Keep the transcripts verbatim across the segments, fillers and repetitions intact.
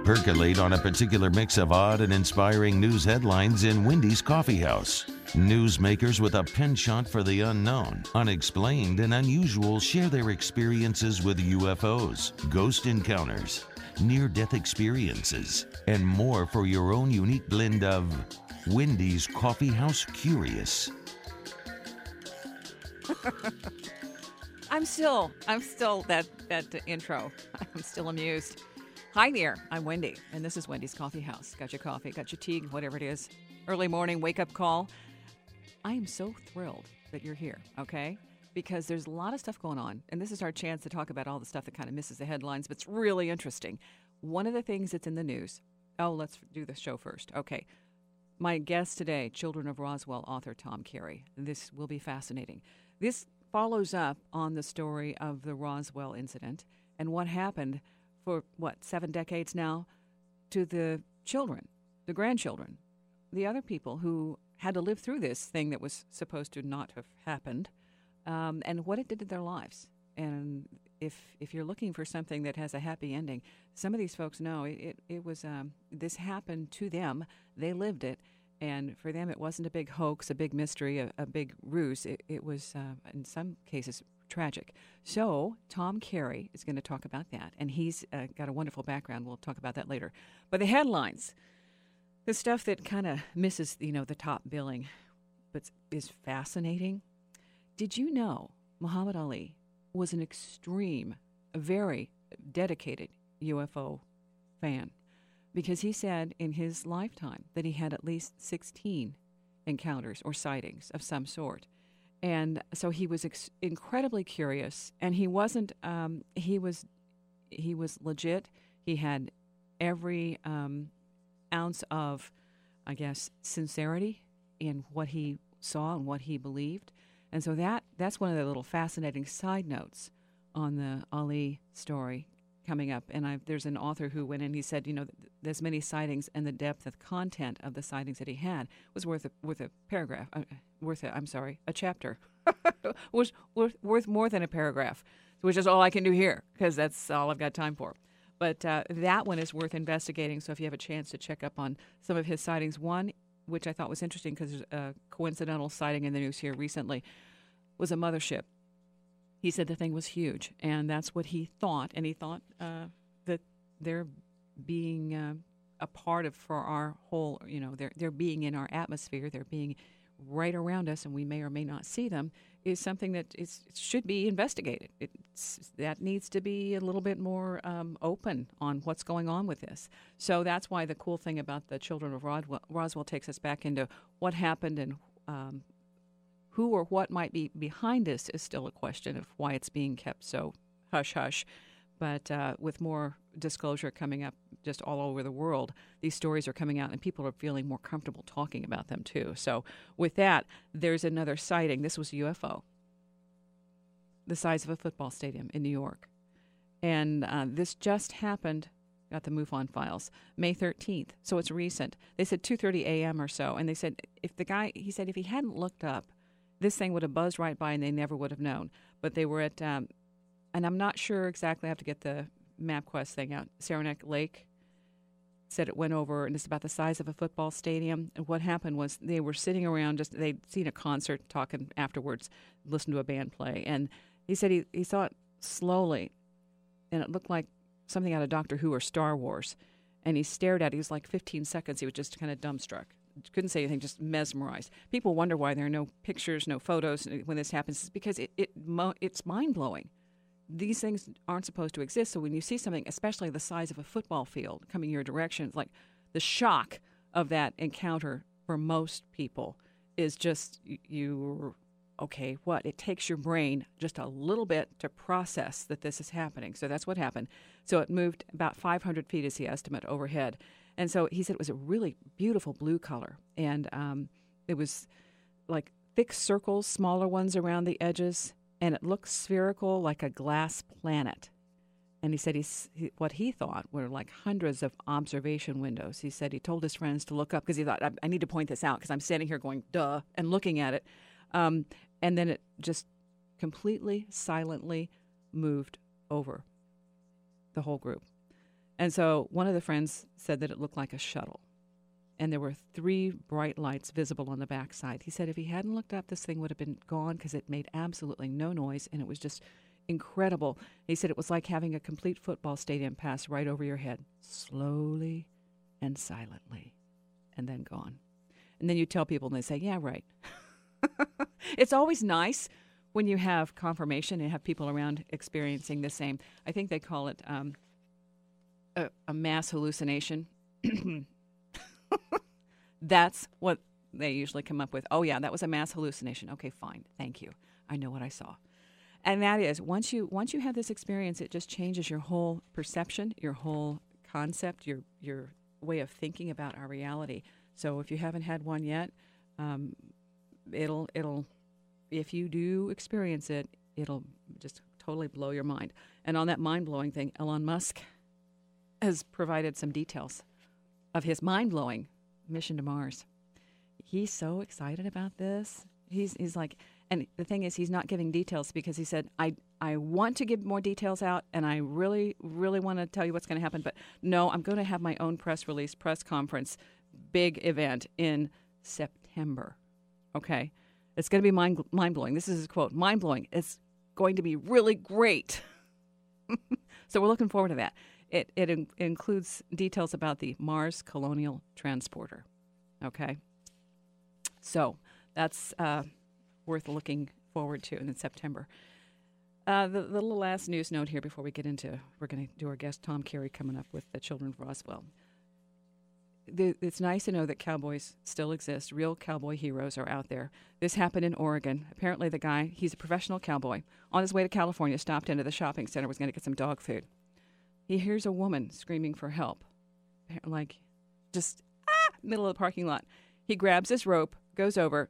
Percolate on a particular mix of odd and inspiring news headlines in Wendy's Coffee House. Newsmakers with a penchant for the unknown, unexplained, and unusual share their experiences with U F Os, ghost encounters, near-death experiences, and more for your own unique blend of Wendy's Coffee House Curious. I'm still, I'm still that, that uh, intro. I'm still amused. Hi there, I'm Wendy, and this is Wendy's Coffee House. Got your coffee, got your tea, whatever it is. Early morning wake-up call. I am so thrilled that you're here, okay? Because there's a lot of stuff going on, and this is our chance to talk about all the stuff that kind of misses the headlines, but it's really interesting. One of the things that's in the news, oh, let's do the show first. Okay. My guest today, Children of Roswell author Tom Carey. This will be fascinating. This follows up on the story of the Roswell incident and what happened for, what, seven decades now to the children, the grandchildren, the other people who had to live through this thing that was supposed to not have happened, um, and what it did to their lives. And if if you're looking for something that has a happy ending, some of these folks know it, it, it was, um, this happened to them. They lived it. And for them, it wasn't a big hoax, a big mystery, a, a big ruse. It, it was, uh, in some cases, tragic. So Tom Carey is going to talk about that, and he's uh, got a wonderful background. We'll talk about that later. But the headlines, the stuff that kind of misses, you know, the top billing, but is fascinating. Did you know Muhammad Ali was an extreme, a very dedicated U F O fan? Because he said in his lifetime that he had at least sixteen encounters or sightings of some sort. And so he was ex- incredibly curious, and he wasn't, um, he was he was legit. He had every um, ounce of, I guess, sincerity in what he saw and what he believed. And so that that's one of the little fascinating side notes on the Ali story coming up. And I, there's an author who went in, he said, you know, there's many sightings, and the depth of content of the sightings that he had was worth a, worth a paragraph, uh, worth a, I'm sorry, a chapter, was worth, worth more than a paragraph, which is all I can do here, because that's all I've got time for. But uh, that one is worth investigating, so if you have a chance to check up on some of his sightings. One, which I thought was interesting because there's a coincidental sighting in the news here recently, was a mothership. He said the thing was huge, and that's what he thought, and he thought uh, that they're being uh, a part of for our whole, you know, they're, they're being in our atmosphere, they're being right around us, and we may or may not see them, is something that is should be investigated. It's, that needs to be a little bit more um, open on what's going on with this. So that's why the cool thing about the Children of Roswell, Roswell takes us back into what happened, and um, who or what might be behind this is still a question of why it's being kept so hush-hush. But uh, with more disclosure coming up just all over the world, these stories are coming out, and people are feeling more comfortable talking about them, too. So with that, there's another sighting. This was a U F O, the size of a football stadium in New York. And uh, this just happened, got the MUFON files, May thirteenth, so it's recent. They said two thirty a.m. or so, and they said if the guy, he said if he hadn't looked up, this thing would have buzzed right by and they never would have known. But they were at, um, and I'm not sure exactly, I have to get the MapQuest thing out, Saranac Lake. Said it went over, and it's about the size of a football stadium. And what happened was they were sitting around, just they'd seen a concert, talking afterwards, listened to a band play. And he said he, he saw it slowly, and it looked like something out of Doctor Who or Star Wars. And he stared at it. He was like fifteen seconds. He was just kind of dumbstruck. Couldn't say anything, just mesmerized. People wonder why there are no pictures, no photos when this happens. It's because it, it it's mind-blowing. These things aren't supposed to exist. So when you see something, especially the size of a football field coming your direction, it's like the shock of that encounter for most people is just, you, okay, what? It takes your brain just a little bit to process that this is happening. So that's what happened. So it moved about five hundred feet is the estimate overhead. And so he said it was a really beautiful blue color. And um, it was like thick circles, smaller ones around the edges, and it looked spherical like a glass planet. And he said he's, he, what he thought were like hundreds of observation windows. He said he told his friends to look up because he thought, I, I need to point this out because I'm standing here going, duh, and looking at it. Um, and then it just completely silently moved over the whole group. And so one of the friends said that it looked like a shuttle. And there were three bright lights visible on the backside. He said if he hadn't looked up, this thing would have been gone because it made absolutely no noise, and it was just incredible. He said it was like having a complete football stadium pass right over your head, slowly and silently, and then gone. And then you tell people, and they say, yeah, right. It's always nice when you have confirmation and have people around experiencing the same. I think they call it um, a, a mass hallucination. That's what they usually come up with. Oh, yeah, that was a mass hallucination. Okay, fine. Thank you. I know what I saw. And that is, once you once you have this experience, it just changes your whole perception, your whole concept, your your way of thinking about our reality. So if you haven't had one yet, um, it'll it'll if you do experience it, it'll just totally blow your mind. And on that mind-blowing thing, Elon Musk has provided some details of his mind-blowing mission to Mars. He's so excited about this. He's he's like, and the thing is, he's not giving details because he said, I I want to give more details out, and I really, really want to tell you what's going to happen, but no, I'm going to have my own press release, press conference, big event in September. Okay? It's going to be mind, mind-blowing. This is his quote, mind-blowing. It's going to be really great. So we're looking forward to that. It it in, includes details about the Mars Colonial Transporter. Okay? So that's uh, worth looking forward to in September. Uh, the, the little last news note here before we get into, we're going to do our guest Tom Carey coming up with the Children of Roswell. The, it's nice to know that cowboys still exist. Real cowboy heroes are out there. This happened in Oregon. Apparently the guy, he's a professional cowboy. On his way to California, stopped into the shopping center, was going to get some dog food. He hears a woman screaming for help. Like, just, ah, middle of the parking lot. He grabs his rope, goes over,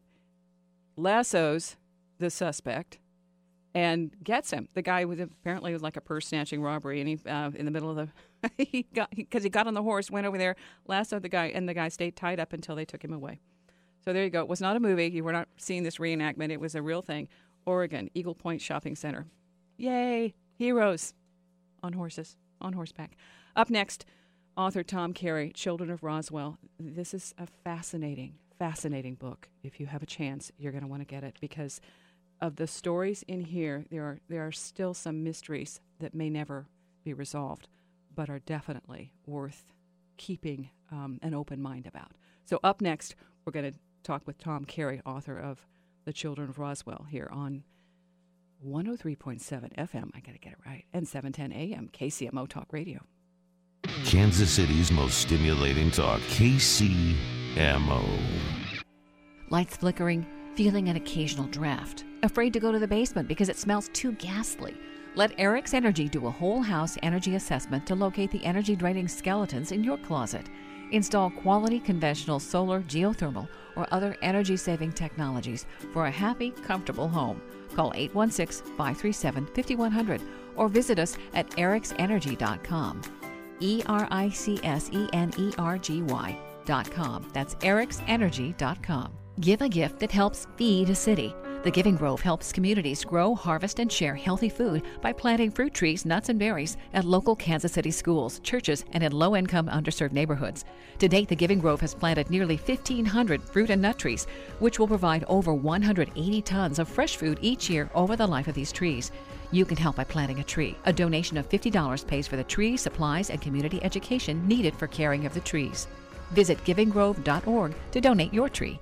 lassos the suspect, and gets him. The guy was apparently was like a purse snatching robbery, and he uh, in the middle of the he got because he, he got on the horse, went over there, lassoed the guy, and the guy stayed tied up until they took him away. So there you go. It was not a movie. You were not seeing this reenactment. It was a real thing. Oregon, Eagle Point Shopping Center. Yay, heroes on horses, on horseback. Up next, author Tom Carey, Children of Roswell. This is a fascinating, fascinating book. If you have a chance, you're going to want to get it because of the stories in here, there are there are still some mysteries that may never be resolved, but are definitely worth keeping um, an open mind about. So up next, we're going to talk with Tom Carey, author of The Children of Roswell, here on one oh three point seven F M, I got to get it right, and seven ten A M, K C M O Talk Radio. Kansas City's most stimulating talk, K C M O. Lights flickering, feeling an occasional draft. Afraid to go to the basement because it smells too ghastly. Let Eric's Energy do a whole house energy assessment to locate the energy draining skeletons in your closet. Install quality conventional solar, geothermal, or other energy saving technologies for a happy, comfortable home. Call eight one six, five three seven, five one zero zero or visit us at erics energy dot com. E R I C S E N E R G Y dot com. That's erics energy dot com. Give a gift that helps feed a city. The Giving Grove helps communities grow, harvest, and share healthy food by planting fruit trees, nuts, and berries at local Kansas City schools, churches, and in low-income, underserved neighborhoods. To date, the Giving Grove has planted nearly fifteen hundred fruit and nut trees, which will provide over one hundred eighty tons of fresh food each year over the life of these trees. You can help by planting a tree. A donation of fifty dollars pays for the tree, supplies, and community education needed for caring of the trees. Visit giving grove dot org to donate your tree.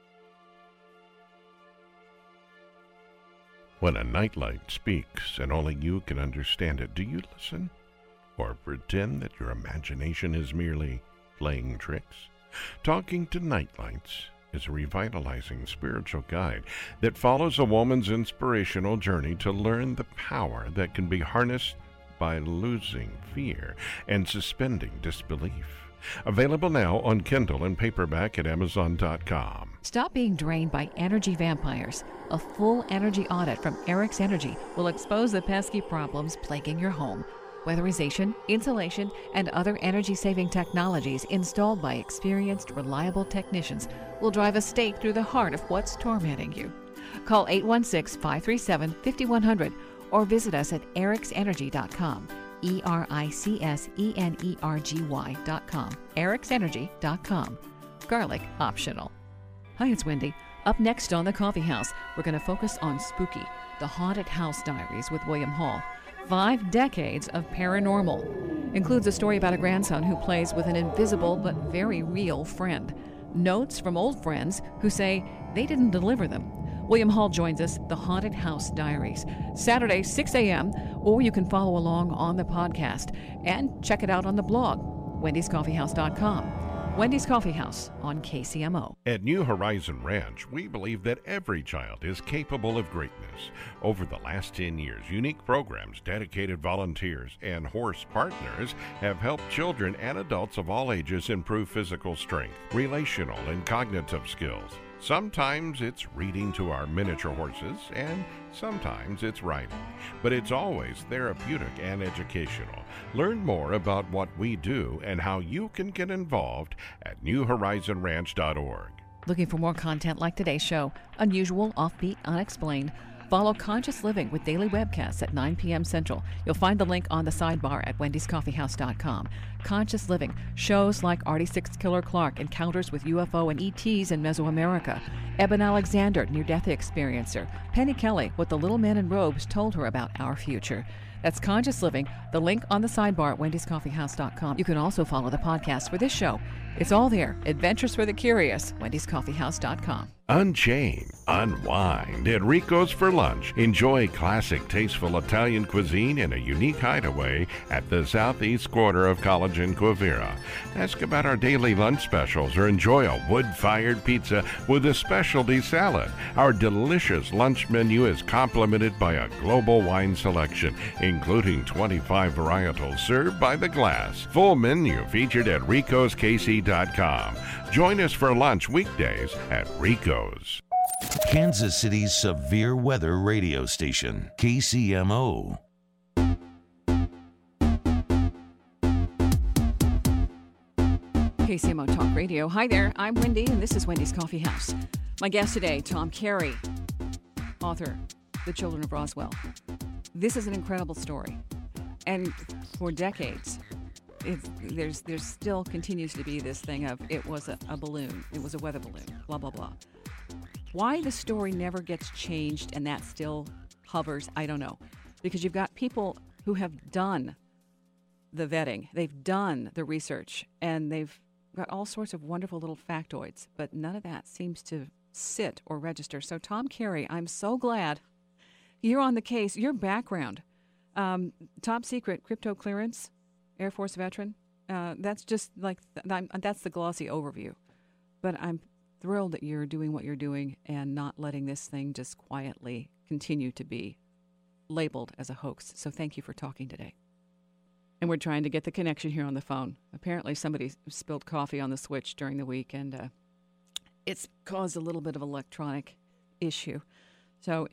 When a nightlight speaks and only you can understand it, do you listen? Or pretend that your imagination is merely playing tricks? Talking to Nightlights is a revitalizing spiritual guide that follows a woman's inspirational journey to learn the power that can be harnessed by losing fear and suspending disbelief. Available now on Kindle and paperback at amazon dot com. Stop being drained by energy vampires. A full energy audit from Eric's Energy will expose the pesky problems plaguing your home. Weatherization, insulation, and other energy-saving technologies installed by experienced, reliable technicians will drive a stake through the heart of what's tormenting you. Call eight one six, five three seven, five one zero zero or visit us at erics energy dot com. E R I C S E N E R G Y dot com. erics energy dot com. Garlic optional. Hi, it's Wendy. Up next on The Coffee House, we're going to focus on Spooky, the Haunted House Diaries with William Hall. Five decades of paranormal. Includes a story about a grandson who plays with an invisible but very real friend. Notes from old friends who say they didn't deliver them. William Hall joins us, The Haunted House Diaries, Saturday, six a.m., or you can follow along on the podcast and check it out on the blog, wendys coffee house dot com. Wendy's Coffee House on K C M O. At New Horizon Ranch, we believe that every child is capable of greatness. Over the last ten years, unique programs, dedicated volunteers, and horse partners have helped children and adults of all ages improve physical strength, relational, and cognitive skills. Sometimes it's reading to our miniature horses, and sometimes it's riding. But it's always therapeutic and educational. Learn more about what we do and how you can get involved at new horizon ranch dot org. Looking for more content like today's show, unusual, offbeat, unexplained? Follow Conscious Living with daily webcasts at nine p.m. Central. You'll find the link on the sidebar at wendys coffee house dot com. Conscious Living, shows like Artie Six Killer Clark, Encounters with U F O and E Ts in Mesoamerica, Eben Alexander, Near-Death Experiencer, Penny Kelly, What the Little Man in Robes Told Her About Our Future. That's Conscious Living, the link on the sidebar at wendys coffee house dot com. You can also follow the podcast for this show. It's all there. Adventures for the Curious, wendys coffee house dot com. Unchain, unwind at Rico's for lunch. Enjoy classic, tasteful Italian cuisine in a unique hideaway at the southeast quarter of College and Quivira. Ask about our daily lunch specials or enjoy a wood-fired pizza with a specialty salad. Our delicious lunch menu is complemented by a global wine selection, including twenty-five varietals served by the glass. Full menu featured at ricos k c dot com. Join us for lunch weekdays at Rico's. Kansas City's severe weather radio station, K C M O. K C M O Talk Radio. Hi there, I'm Wendy, and this is Wendy's Coffee House. My guest today, Tom Carey, author, The Children of Roswell. This is an incredible story, and for decades, It's, there's there's still continues to be this thing of it was a, a balloon, it was a weather balloon, blah, blah, blah. Why the story never gets changed and that still hovers, I don't know. Because you've got people who have done the vetting, they've done the research, and they've got all sorts of wonderful little factoids, but none of that seems to sit or register. So Tom Carey, I'm so glad you're on the case. Your background, um, top secret crypto clearance, Air Force veteran. Uh, that's just like, th- that's the glossy overview. But I'm thrilled that you're doing what you're doing and not letting this thing just quietly continue to be labeled as a hoax. So thank you for talking today. And we're trying to get the connection here on the phone. Apparently somebody spilled coffee on the switch during the week, and uh, it's caused a little bit of electronic issue. So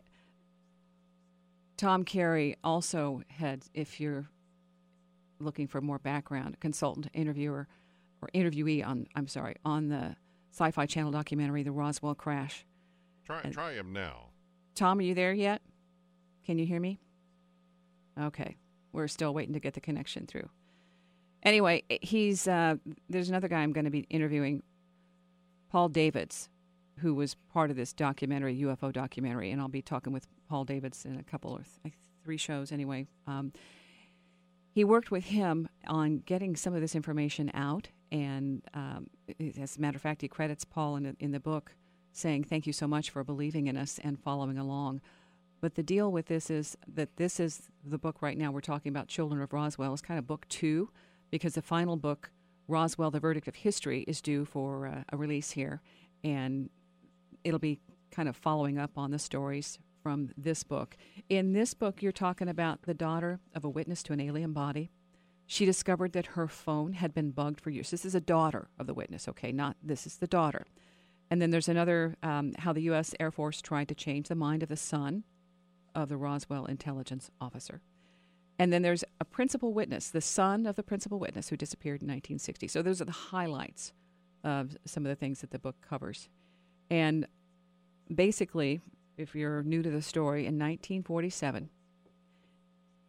Tom Carey also had, if you're looking for more background, consultant, interviewer, or interviewee on, I'm sorry, on the Sci-Fi Channel documentary, The Roswell Crash. Try, and, try him now. Tom, are you there yet? Can you hear me? Okay. We're still waiting to get the connection through. Anyway, he's uh, there's another guy I'm going to be interviewing, Paul Davids, who was part of this documentary, U F O documentary, and I'll be talking with Paul Davids in a couple or th- three shows anyway. Um, he worked with him on getting some of this information out, and um, as a matter of fact, he credits Paul in, in the book, saying, thank you so much for believing in us and following along. But the deal with this is that this is the book right now we're talking about, Children of Roswell, is kind of book two, because the final book, Roswell, The Verdict of History, is due for uh, a release here. And it'll be kind of following up on the stories from this book. In this book, you're talking about the daughter of a witness to an alien body. She discovered that her phone had been bugged for years. This is a daughter of the witness, okay? Not this is the daughter. And then there's another, um, how the U S Air Force tried to change the mind of the son of the Roswell intelligence officer. And then there's a principal witness, the son of the principal witness, who disappeared in nineteen sixty. So those are the highlights of some of the things that the book covers. And basically, if you're new to the story, in nineteen forty-seven,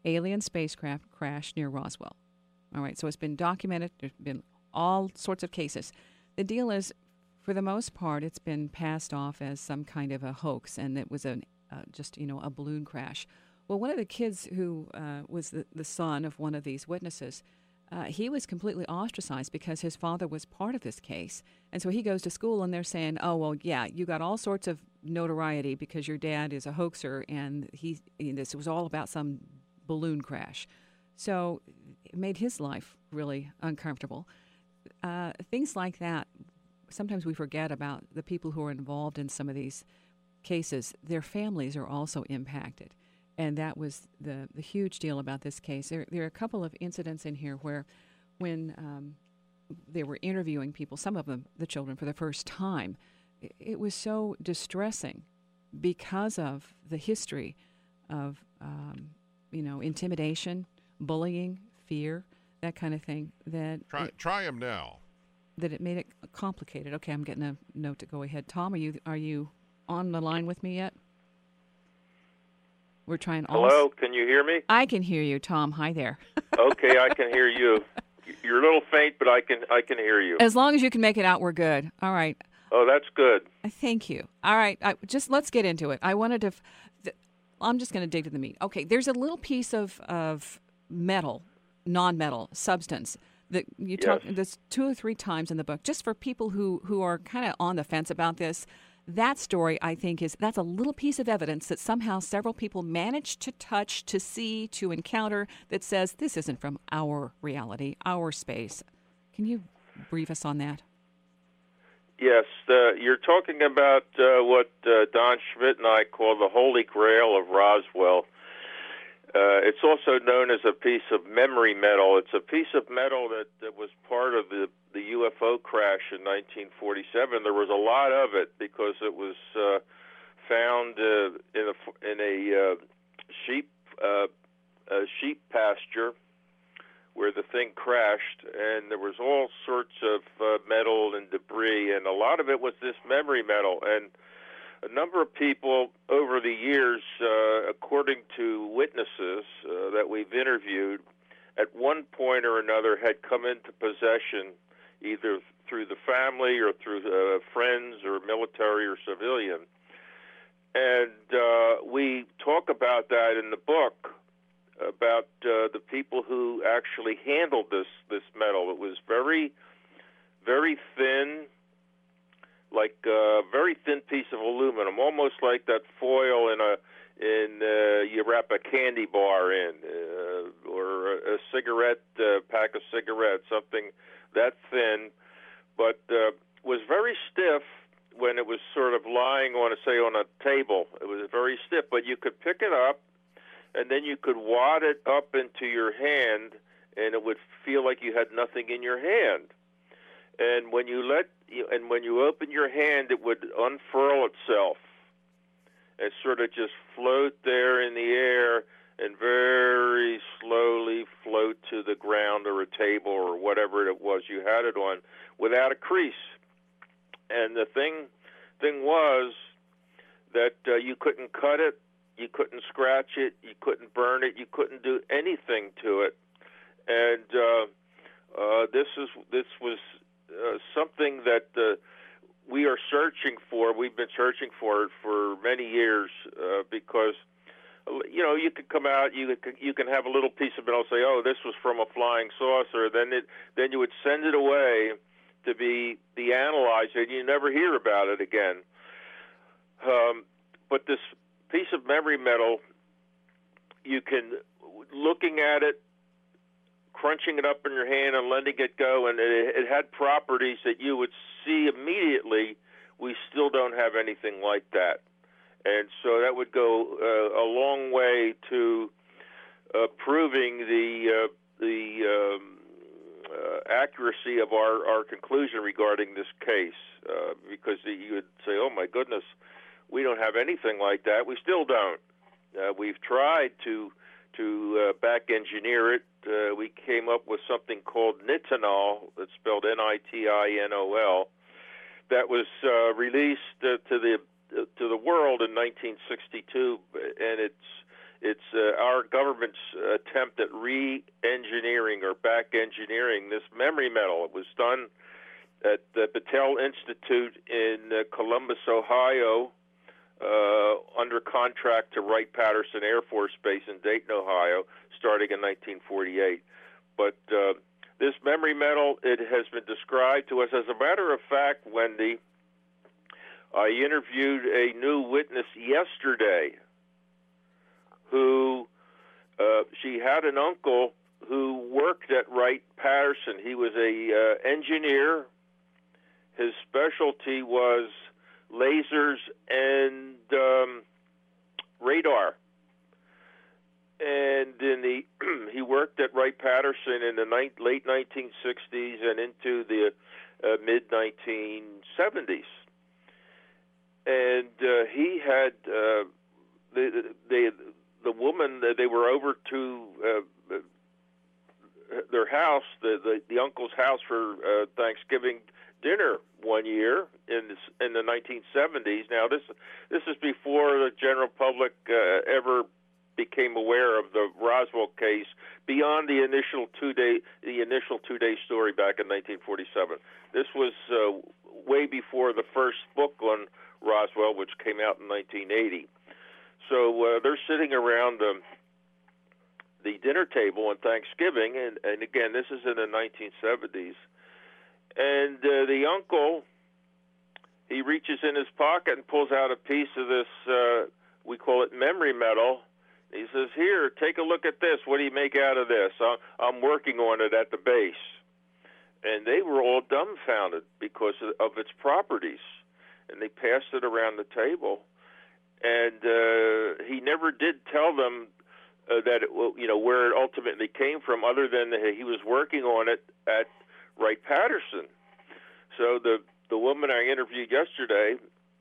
alien spacecraft crash near Roswell. All right, so it's been documented. There's been all sorts of cases. The deal is, for the most part, it's been passed off as some kind of a hoax, and it was an, uh, just, you know, a balloon crash. Well, one of the kids who uh, was the, the son of one of these witnesses, uh, he was completely ostracized because his father was part of this case. And so he goes to school, and they're saying, oh, well, yeah, you got all sorts of notoriety because your dad is a hoaxer, and he, and this was all about some balloon crash. So it made his life really uncomfortable. Uh, things like that, sometimes we forget about the people who are involved in some of these cases. Their families are also impacted. And that was the, the huge deal about this case. There, there are a couple of incidents in here where when um, they were interviewing people, some of them, the children, for the first time, it, it was so distressing because of the history of, um, you know, intimidation, bullying, fear, that kind of thing. That Try, it, try him now. That it made it complicated. Okay, I'm getting a note to go ahead. Tom, are you are you on the line with me yet? We're trying. Hello, all... can you hear me? I can hear you, Tom. Hi there. Okay, I can hear you. You're a little faint, but I can I can hear you. As long as you can make it out, we're good. All right. Oh, that's good. Thank you. All right, I, just let's get into it. I wanted to. Th- I'm just going to dig to the meat. Okay, there's a little piece of of metal, non-metal substance that you talk Yes. this two or three times in the book, just for people who who are kind of on the fence about this. That story, I think, is that's a little piece of evidence that somehow several people managed to touch, to see, to encounter that says this isn't from our reality, our space. Can you brief us on that? Yes, uh, you're talking about uh, what uh, Don Schmidt and I call the Holy Grail of Roswell. Uh, it's also known as a piece of memory metal. It's a piece of metal that, that was part of the, the U F O crash in nineteen forty-seven. There was a lot of it because it was uh, found uh, in a, in a uh, sheep uh, a sheep pasture where the thing crashed, and there was all sorts of uh, metal and debris, and a lot of it was this memory metal. And a number of people over the years, uh, according to witnesses uh, that we've interviewed, at one point or another had come into possession, either through the family or through uh, friends or military or civilian. And uh, we talk about that in the book, about uh, the people who actually handled this, this metal. It was very, very thin, like a very thin piece of aluminum, almost like that foil in a in uh, you wrap a candy bar in, uh, or a, a cigarette uh, pack of cigarettes, something that thin, but uh, was very stiff when it was sort of lying on, a, say, on a table. It was very stiff, but you could pick it up, and then you could wad it up into your hand, and it would feel like you had nothing in your hand. And when you let, and when you open your hand, it would unfurl itself and sort of just float there in the air and very slowly float to the ground or a table or whatever it was you had it on without a crease. And the thing, thing was that uh, you couldn't cut it, you couldn't scratch it, you couldn't burn it, you couldn't do anything to it. And uh, uh, this is this was. Uh, something that uh, we are searching for. We've been searching for it for many years uh, because, you know, you could come out, you could, you can have a little piece of metal, say, oh, this was from a flying saucer. Then it, then you would send it away to be, be analyzed, and you never hear about it again. Um, but this piece of memory metal, you can, looking at it, crunching it up in your hand and letting it go, and it, it had properties that you would see immediately. We still don't have anything like that. And so that would go uh, a long way to uh, proving the uh, the um, uh, accuracy of our, our conclusion regarding this case, uh, because you would say, oh, my goodness, we don't have anything like that. We still don't. Uh, we've tried to to uh, back engineer it. Uh, we came up with something called nitinol, that's spelled N I T I N O L, that was uh, released uh, to the uh, to the world in nineteen sixty-two, and it's it's uh, our government's attempt at re-engineering or back-engineering this memory metal. It was done at the Battelle Institute in uh, Columbus, Ohio, uh, under contract to Wright-Patterson Air Force Base in Dayton, Ohio, starting in nineteen forty-eight. But uh, this memory metal, it has been described to us. As a matter of fact, Wendy, I interviewed a new witness yesterday who, uh, she had an uncle who worked at Wright-Patterson. He was a uh, engineer. His specialty was lasers and um, radar. And in the he worked at Wright-Patterson in the ni- late nineteen sixties and into the uh, mid nineteen seventies. And uh, he had uh, the the the woman that they were over to uh, their house, the, the the uncle's house for uh, Thanksgiving dinner one year in this, in the nineteen seventies. Now this this is before the general public uh, ever became aware of the Roswell case beyond the initial two day the initial two day story back in nineteen forty-seven. This was uh, way before the first book on Roswell, which came out in nineteen eighty. So uh, they're sitting around um, the dinner table on Thanksgiving, and, and again, this is in the nineteen seventies. And uh, the uncle, he reaches in his pocket and pulls out a piece of this, uh, we call it memory metal. He says, "Here, take a look at this. What do you make out of this? I'm working on it at the base." And they were all dumbfounded because of its properties. And they passed it around the table. And uh, he never did tell them uh, that it, you know, where it ultimately came from, other than that he was working on it at Wright-Patterson. So the the woman I interviewed yesterday,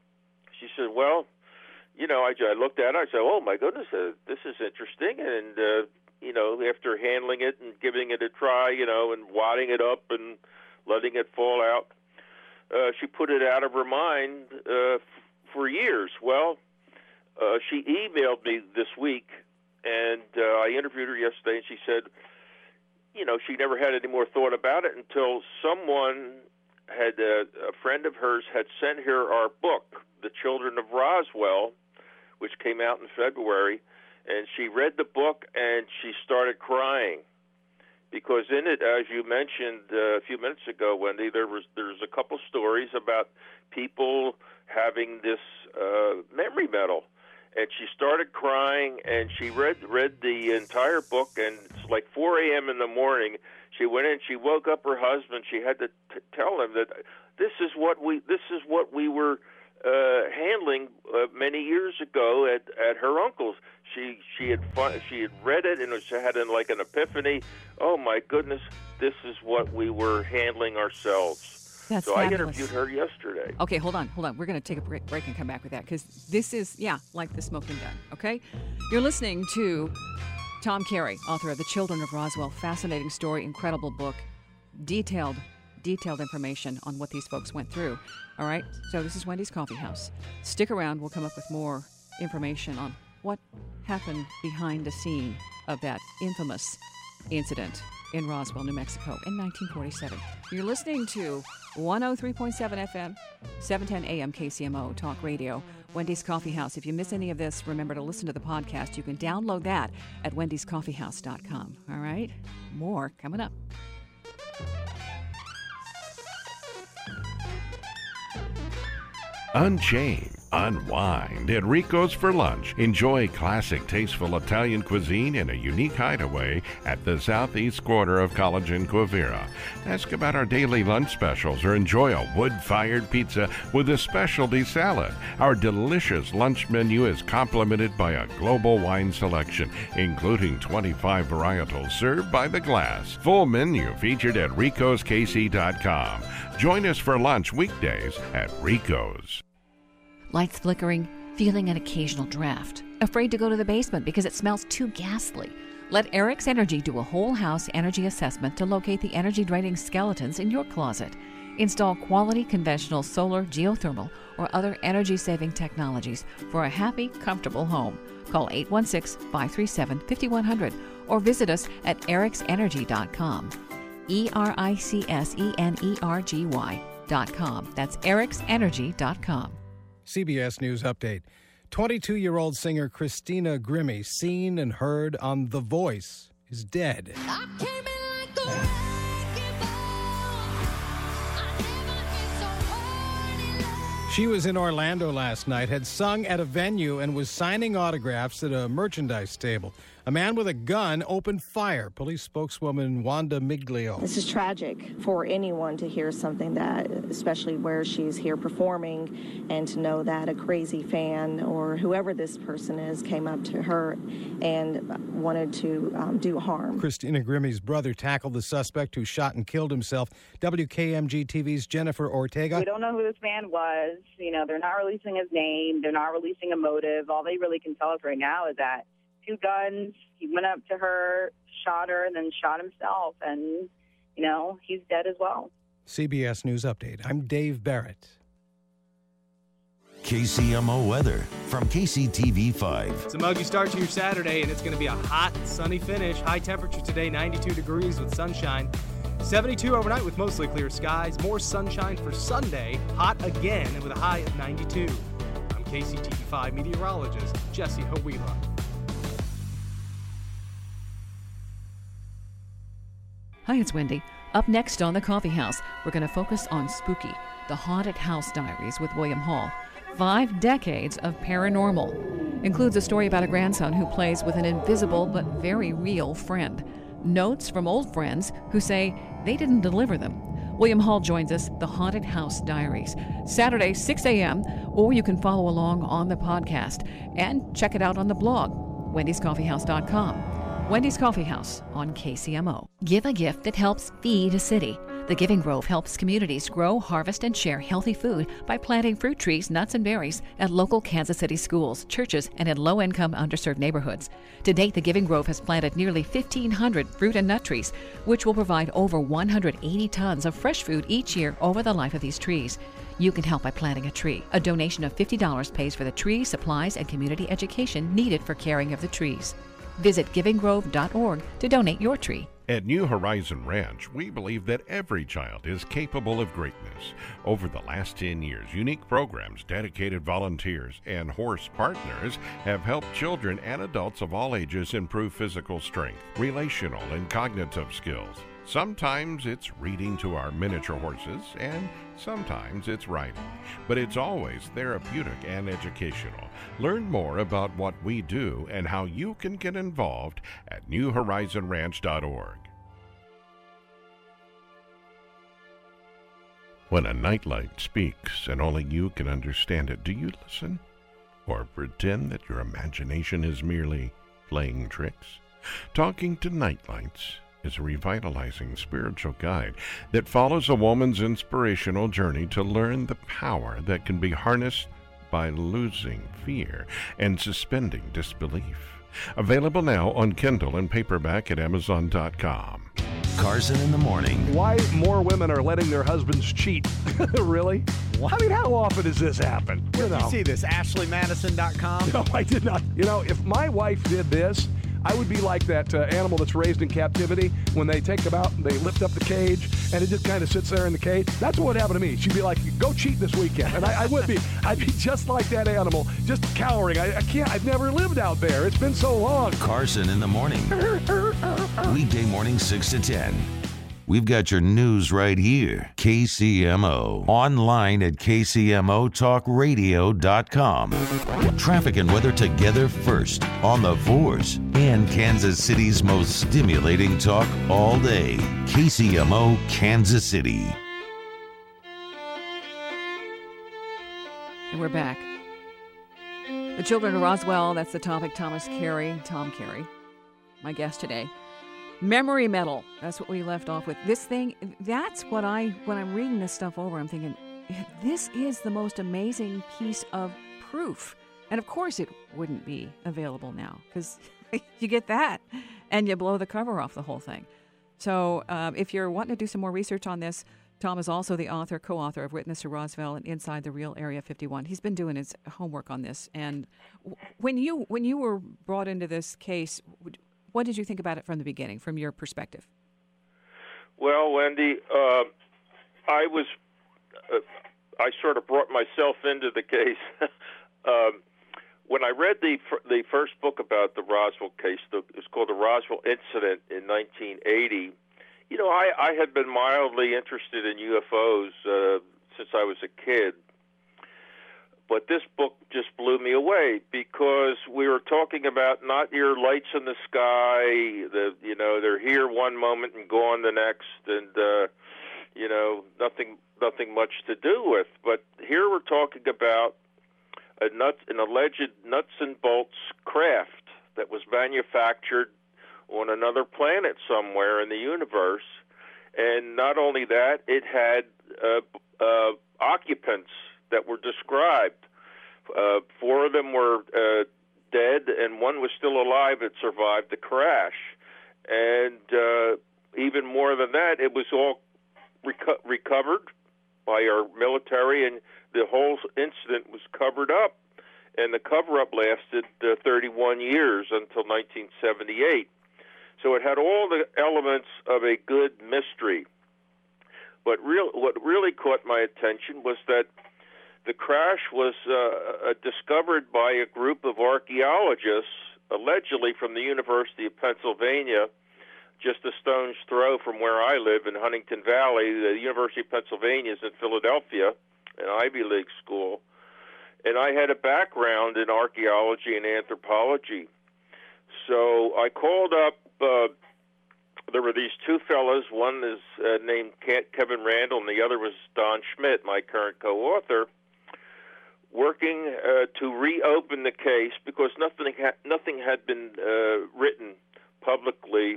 she said, "Well, you know, I, I looked at it. I said, oh my goodness, uh, this is interesting." And uh, you know, after handling it and giving it a try, you know, and wadding it up and letting it fall out, uh, she put it out of her mind uh, f- for years. Well, uh, she emailed me this week, and uh, I interviewed her yesterday, and she said, you know, she never had any more thought about it until someone had, uh, a friend of hers had sent her our book, The Children of Roswell, which came out in February, and she read the book and she started crying because in it, as you mentioned uh, a few minutes ago, Wendy, there was there's a couple stories about people having this uh, memory metal, and she started crying and she read read the entire book, and it's like four a.m. in the morning. She went in, she woke up her husband. She had to t- tell him that this is what we this is what we were uh, handling uh, many years ago at, at her uncle's. She she had fun, she had read it and she had an, like an epiphany. Oh my goodness, this is what we were handling ourselves. That's so fabulous. I interviewed her yesterday. Okay, hold on, hold on. We're going to take a break, break and come back with that because this is, yeah, like the smoking gun, okay? You're listening to Tom Carey, author of The Children of Roswell. Fascinating story, incredible book, detailed, detailed information on what these folks went through. All right, so this is Wendy's Coffee House. Stick around. We'll come up with more information on what happened behind the scene of that infamous incident in Roswell, New Mexico in nineteen forty-seven. You're listening to one oh three point seven F M, seven ten A M K C M O Talk Radio, Wendy's Coffee House. If you miss any of this, remember to listen to the podcast. You can download that at wendys coffee house dot com. All right? More coming up. Unchain, unwind at Rico's for lunch. Enjoy classic, tasteful Italian cuisine in a unique hideaway at the southeast corner of College and Quivira. Ask about our daily lunch specials or enjoy a wood-fired pizza with a specialty salad. Our delicious lunch menu is complemented by a global wine selection, including twenty-five varietals served by the glass. Full menu featured at ricos k c dot com. Join us for lunch weekdays at Rico's. Lights flickering, feeling an occasional draft. Afraid to go to the basement because it smells too ghastly. Let Eric's Energy do a whole house energy assessment to locate the energy draining skeletons in your closet. Install quality conventional solar, geothermal, or other energy saving technologies for a happy, comfortable home. Call eight one six, five three seven, five one zero zero or visit us at erics energy dot com. E R I C S E N E R G Y dot com. That's erics energy dot com. C B S News Update. twenty-two-year-old singer Christina Grimmie, seen and heard on The Voice, is dead. I came in like a wrecking ball. I never hit so hard in love. She was in Orlando last night, had sung at a venue, and was signing autographs at a merchandise table. A man with a gun opened fire. Police spokeswoman Wanda Miglio. This is tragic for anyone to hear something that, especially where she's here performing, and to know that a crazy fan or whoever this person is came up to her and wanted to um, do harm. Christina Grimmie's brother tackled the suspect who shot and killed himself. W K M G T V's Jennifer Ortega. We don't know who this man was. You know, they're not releasing his name. They're not releasing a motive. All they really can tell us right now is that two guns, he went up to her, shot her, and then shot himself. And, you know, he's dead as well. C B S News Update. I'm Dave Barrett. K C M O weather from K C T V five. It's a muggy start to your Saturday, and it's going to be a hot, sunny finish. High temperature today, ninety-two degrees with sunshine. seventy-two overnight with mostly clear skies. More sunshine for Sunday. Hot again and with a high of ninety-two. I'm K C T V five meteorologist Jesse Hawila. Hi, it's Wendy. Up next on The Coffee House, we're going to focus on Spooky, the Haunted House Diaries with William Hall. Five decades of paranormal. Includes a story about a grandson who plays with an invisible but very real friend. Notes from old friends who say they didn't deliver them. William Hall joins us, The Haunted House Diaries, Saturday, six a.m., or you can follow along on the podcast and check it out on the blog, wendys coffee house dot com. Wendy's Coffee House on K C M O. Give a gift that helps feed a city. The Giving Grove helps communities grow, harvest, and share healthy food by planting fruit trees, nuts, and berries at local Kansas City schools, churches, and in low-income, underserved neighborhoods. To date, the Giving Grove has planted nearly fifteen hundred fruit and nut trees, which will provide over one hundred eighty tons of fresh food each year over the life of these trees. You can help by planting a tree. A donation of fifty dollars pays for the tree, supplies, and community education needed for caring of the trees. Visit giving grove dot org to donate your tree. At New Horizon Ranch, we believe that every child is capable of greatness. Over the last ten years, unique programs, dedicated volunteers, and horse partners have helped children and adults of all ages improve physical strength, relational and cognitive skills. Sometimes it's reading to our miniature horses, and sometimes it's riding. But it's always therapeutic and educational. Learn more about what we do and how you can get involved at new horizon ranch dot org. When a nightlight speaks and only you can understand it, do you listen? Or pretend that your imagination is merely playing tricks? Talking to Nightlights is a revitalizing spiritual guide that follows a woman's inspirational journey to learn the power that can be harnessed by losing fear and suspending disbelief. Available now on Kindle and paperback at amazon dot com. Carson in the morning. Why more women are letting their husbands cheat? Really? What? I mean, how often does this happen? Where You did know. you see this? ashley madison dot com? No, I did not. You know, if my wife did this, I would be like that uh, animal that's raised in captivity when they take them out and they lift up the cage and it just kind of sits there in the cage. That's what would happen to me. She'd be like, go cheat this weekend. And I, I would be. I'd be just like that animal, just cowering. I, I can't, I've never lived out there. It's been so long. Carson in the morning. Weekday morning six to ten. We've got your news right here. K C M O. Online at k c m o talk radio dot com. Traffic and weather together first on the fours. And Kansas City's most stimulating talk all day. K C M O Kansas City. And we're back. The children of Roswell, that's the topic. Thomas Carey, Tom Carey, my guest today. Memory Metal, that's what we left off with. This thing, that's what I, when I'm reading this stuff over, I'm thinking, this is the most amazing piece of proof. And of course it wouldn't be available now, because you get that and you blow the cover off the whole thing. So um, if you're wanting to do some more research on this, Tom is also the author, co-author of Witness to Roswell and Inside the Real Area fifty-one. He's been doing his homework on this. And w- when you when you were brought into this case, w- what did you think about it from the beginning, from your perspective? Well, Wendy, uh, I was uh, I sort of brought myself into the case. um, when I read the the first book about the Roswell case, the, it was called The Roswell Incident in nineteen eighty. You know, I, I had been mildly interested in U F Os uh, since I was a kid. But this book just blew me away because we were talking about not your lights in the sky, the you know, they're here one moment and gone the next, and, uh, you know, nothing nothing much to do with. But here we're talking about a nut, an alleged nuts and bolts craft that was manufactured on another planet somewhere in the universe. And not only that, it had uh, uh, occupants that were described. Uh, four of them were uh, dead, and one was still alive that survived the crash. And uh, even more than that, it was all reco- recovered by our military, and the whole incident was covered up. And the cover-up lasted uh, thirty-one years until nineteen seventy-eight. So it had all the elements of a good mystery. But real, what really caught my attention was that the crash was uh, uh, discovered by a group of archaeologists, allegedly from the University of Pennsylvania, just a stone's throw from where I live in Huntington Valley. The University of Pennsylvania is in Philadelphia, an Ivy League school. And I had a background in archaeology and anthropology. So I called up, uh, there were these two fellows. One is uh, named Kevin Randall, and the other was Don Schmidt, my current co-author, working uh, to reopen the case because nothing, ha- nothing had been uh, written publicly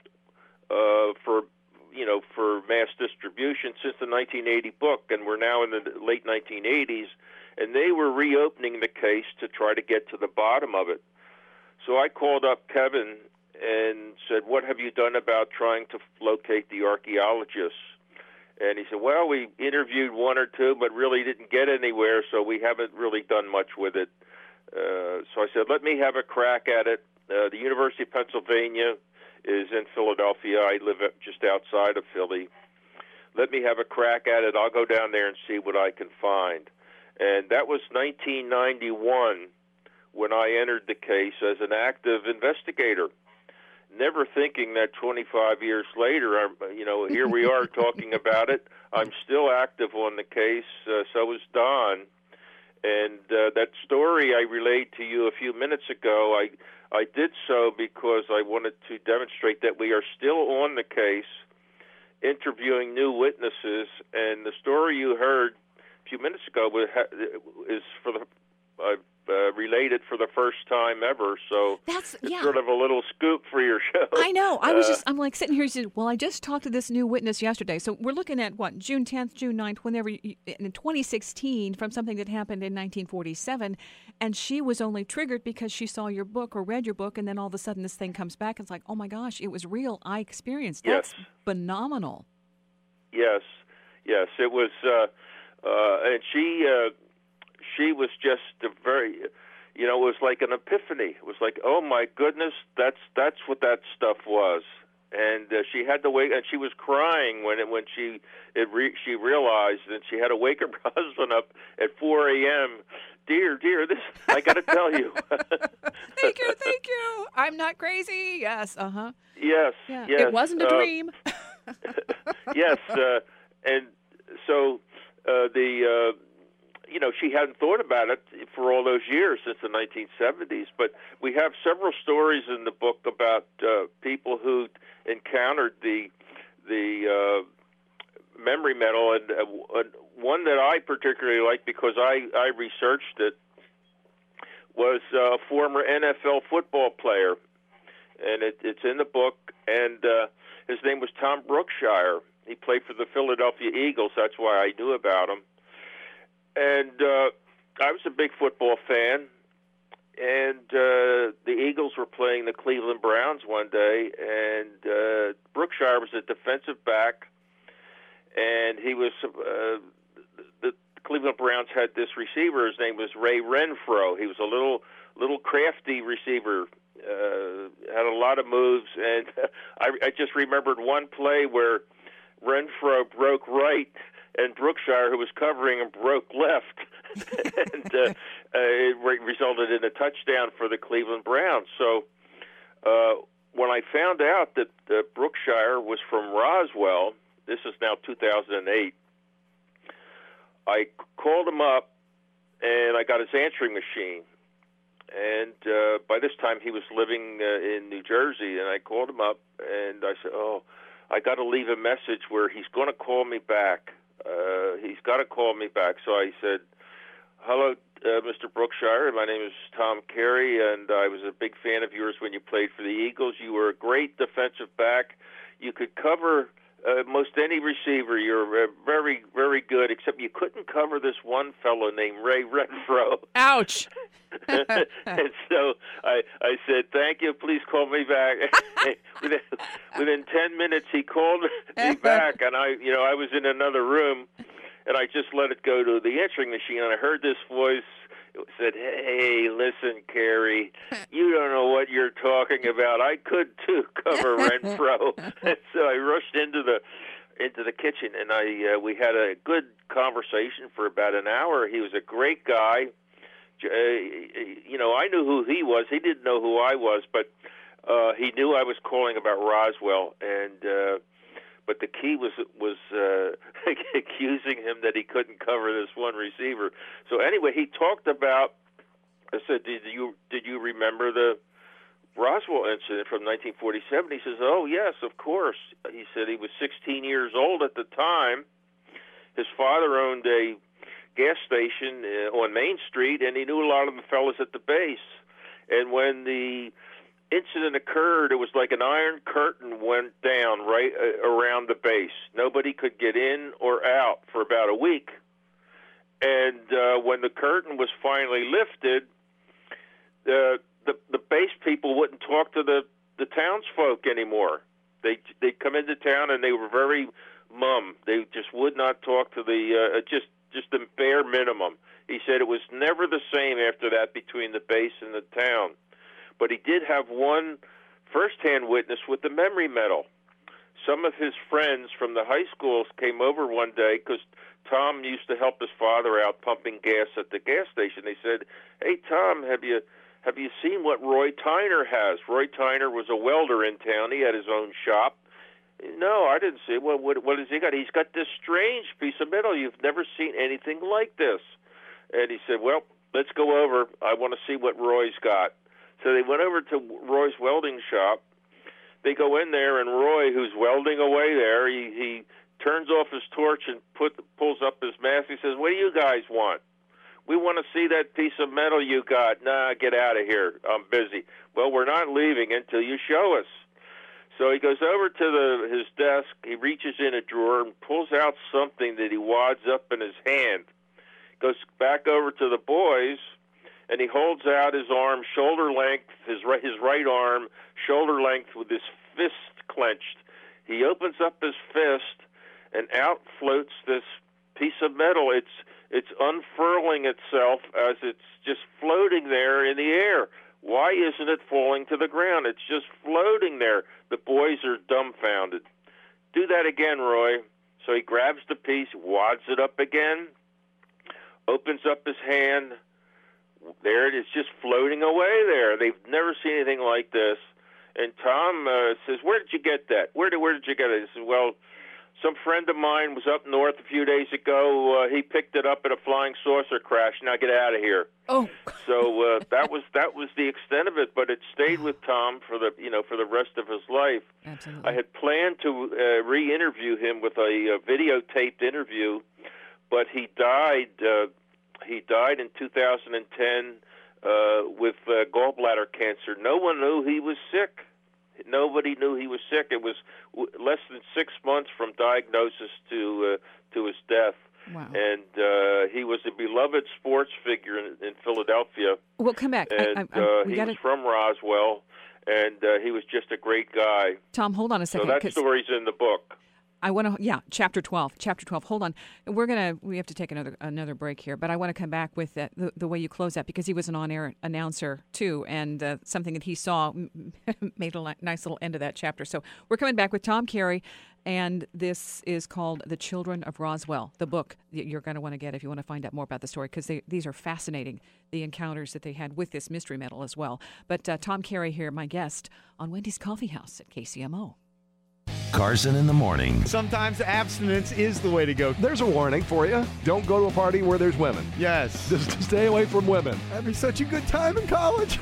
uh, for, you know, for mass distribution since the nineteen eighty book, and we're now in the late nineteen eighties, and they were reopening the case to try to get to the bottom of it. So I called up Kevin and said, what have you done about trying to locate the archaeologists? And he said, well, we interviewed one or two, but really didn't get anywhere, so we haven't really done much with it. Uh, so I said, let me have a crack at it. Uh, the University of Pennsylvania is in Philadelphia. I live just outside of Philly. Let me have a crack at it. I'll go down there and see what I can find. And that was nineteen ninety-one when I entered the case as an active investigator, never thinking that twenty-five years later, I'm, you know, here we are talking about it. I'm still active on the case. Uh, so is Don. And uh, that story I relayed to you a few minutes ago, I I did so because I wanted to demonstrate that we are still on the case, interviewing new witnesses. And the story you heard a few minutes ago is for the uh, uh, related for the first time ever. So That's, it's yeah. sort of a little scoop for your show. I know. I was Uh, just, I'm like sitting here and said, well, I just talked to this new witness yesterday. So we're looking at what, June tenth, June ninth, whenever, you, in twenty sixteen, from something that happened in nineteen forty-seven. And she was only triggered because she saw your book or read your book. And then all of a sudden this thing comes back. It's like, oh my gosh, it was real. I experienced. That's Yes. phenomenal. Yes, yes, it was, uh, uh, and she, uh, she was just a very, you know, it was like an epiphany. It was like, oh my goodness, that's that's what that stuff was. And uh, she had to wake, and she was crying when it, when she it re, she realized, and she had to wake her husband up at four a.m. Dear, dear, this I got to tell you. Thank you, thank you. I'm not crazy. Yes, uh huh. Yes, Yeah, yes. it wasn't a uh, dream. yes, uh, and so uh, the uh, you know she hadn't thought about it for all those years since the nineteen seventies. But we have several stories in the book about uh, people who encountered the the uh, memory metal, and uh, one that I particularly like because I I researched it was a former N F L football player, and it, it's in the book, and uh, his name was Tom Brookshire. He played for the Philadelphia Eagles. That's why I knew about him. And uh, I was a big football fan, and uh, the Eagles were playing the Cleveland Browns one day, and uh, Brookshire was a defensive back, and he was uh, the Cleveland Browns had this receiver. His name was Ray Renfro. He was a little little crafty receiver. Uh, had a lot of moves, and I, I just remembered one play where Renfro broke right, and Brookshire, who was covering him, broke left, and uh, uh, it re- resulted in a touchdown for the Cleveland Browns. So uh, when I found out that uh, Brookshire was from Roswell, this is now two thousand eight, I called him up, and I got his answering machine. And uh, by this time, he was living uh, in New Jersey, and I called him up, and I said, oh, I got to leave a message where he's going to call me back. Uh, he's got to call me back. So I said, hello, uh, Mister Brookshire. My name is Tom Carey, and I was a big fan of yours when you played for the Eagles. You were a great defensive back. You could cover uh, most any receiver. You're uh, very, very good, except you couldn't cover this one fellow named Ray Renfro. Ouch. And so I, I said, thank you, please call me back. within, within ten minutes, he called me back, and I, you know, I was in another room, and I just let it go to the answering machine, and I heard this voice. It said, hey, listen, Carey, you don't know what you're talking about. I could, too, cover Renfro. And so I rushed into the into the kitchen, and I uh, we had a good conversation for about an hour. He was a great guy. Uh, you know, I knew who he was. He didn't know who I was, but uh, he knew I was calling about Roswell. And uh, but the key was was uh, accusing him that he couldn't cover this one receiver. So anyway, he talked about. I said, "Did you did you remember the Roswell incident from nineteen forty-seven?" He says, "Oh yes, of course." He said he was sixteen years old at the time. His father owned a gas station uh, on Main Street, and he knew a lot of the fellas at the base. And when the incident occurred, it was like an iron curtain went down right uh, around the base. Nobody could get in or out for about a week. And uh, when the curtain was finally lifted, uh, the the base people wouldn't talk to the, the townsfolk anymore. They they'd come into town and they were very mum. They just would not talk to the uh, just. just the bare minimum. He said it was never the same after that between the base and the town. But he did have one first-hand witness with the memory medal. Some of his friends from the high schools came over one day because Tom used to help his father out pumping gas at the gas station. They said, hey, Tom, have you have you seen what Roy Tyner has? Roy Tyner was a welder in town. He had his own shop. No, I didn't see it. Well, what, what has he got? He's got this strange piece of metal. You've never seen anything like this. And he said, well, let's go over. I want to see what Roy's got. So they went over to Roy's welding shop. They go in there, and Roy, who's welding away there, he, he turns off his torch and put, pulls up his mask. He says, what do you guys want? We want to see that piece of metal you got. Nah, get out of here. I'm busy. Well, we're not leaving until you show us. So he goes over to the, his desk, he reaches in a drawer and pulls out something that he wads up in his hand. Goes back over to the boys, and he holds out his arm shoulder length, his right, his right arm shoulder length with his fist clenched. He opens up his fist, and out floats this piece of metal. It's it's unfurling itself as it's just floating there in the air. Why isn't it falling to the ground? It's just floating there. The boys are dumbfounded. Do that again, Roy. So he grabs the piece, wads it up again, opens up his hand. There it is, just floating away there. They've never seen anything like this. And Tom uh, says, where did you get that? Where did, where did you get it? He says, well, some friend of mine was up north a few days ago. Uh, he picked it up at a flying saucer crash. Now get out of here. Oh. So uh, that was that was the extent of it, but it stayed with Tom for the you know for the rest of his life. Absolutely. I had planned to uh, re-interview him with a, a videotaped interview, but he died. Uh, he died in two thousand ten uh, with uh, gallbladder cancer. No one knew he was sick. Nobody knew he was sick. It was w- less than six months from diagnosis to uh, to his death. Wow. And uh, he was a beloved sports figure in, in Philadelphia. We'll come back. And I, I, I, uh, we he gotta... was from Roswell, and uh, he was just a great guy. Tom, hold on a second. So that 'cause story's in the book. I want to, yeah, chapter twelve. Chapter twelve. Hold on. We're going to, we have to take another another break here, but I want to come back with that, the, the way you close that, because he was an on-air announcer too, and uh, something that he saw made a li- nice little end of that chapter. So we're coming back with Tom Carey, and this is called The Children of Roswell, the book that you're going to want to get if you want to find out more about the story, because these are fascinating, the encounters that they had with this mystery metal as well. But uh, Tom Carey here, my guest on Wendy's Coffee House at K C M O. Carson in the morning. Sometimes abstinence is the way to go. There's a warning for you. Don't go to a party where there's women. Yes. Just stay away from women. That'd be such a good time in college.